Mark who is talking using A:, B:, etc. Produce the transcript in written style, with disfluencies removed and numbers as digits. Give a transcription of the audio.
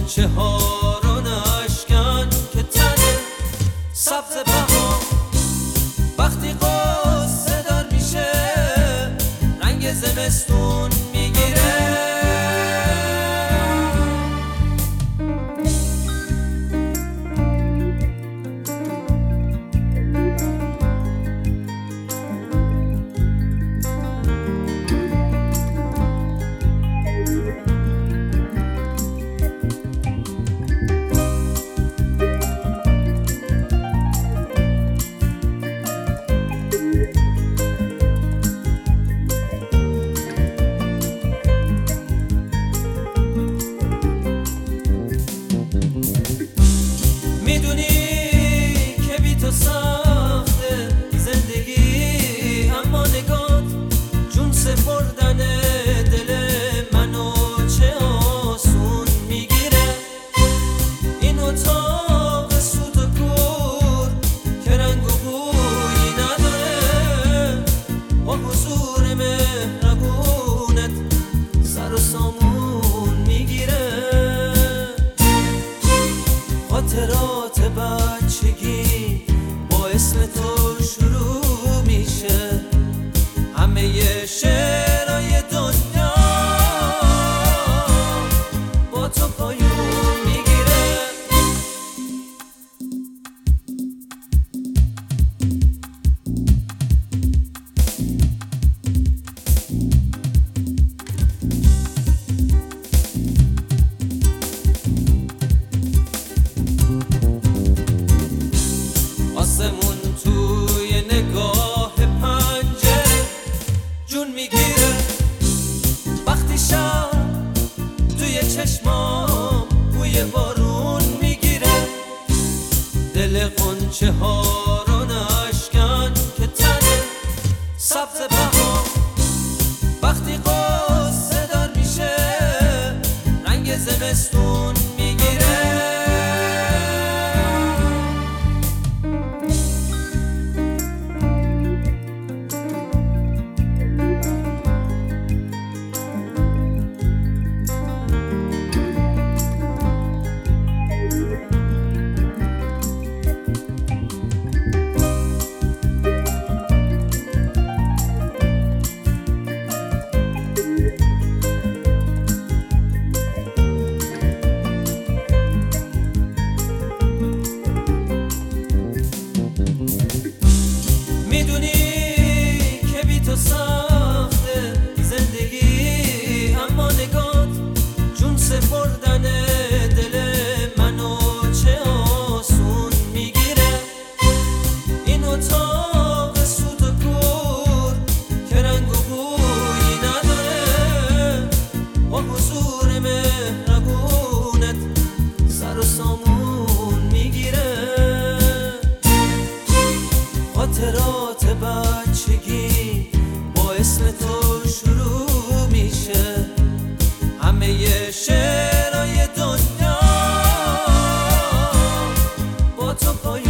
A: غنچه ها رو نشکن که تنه سبز بهار وقتی قصه دار میشه رنگ زمستون میگیره. میدونی که بی تو سخته زندگی، اما نگات جون سپردن دل منو چه آسون میگیره. این اتاق سوت و کور که رنگ و بویی نداره با حضور مهربونت سر و سامون میگیره. خاطرات بچگی با اسم تو شروع میشه، همه شعرهای دنیا با تو پایون میگیره. آسمون توی نگاه پنجره جون میگیره، وقتی شب توی چشمام بوی بارون میگیره. دل غنچه ها رو نشکن که تنه سبز بهار وقتی قصه دار میشه رنگ زمستون میگیره. میدونی که بی تو سخته زندگی، اما نگات جون سپردن دل منو چه آسون میگیره. این اتاق سوت و کور که رنگ و بویی نداره با حضور مهربونت سر و سامون میگیره. خاطرات بچگی با اسم تو شروع میشه، همه شعرهای دنیا با تو پایون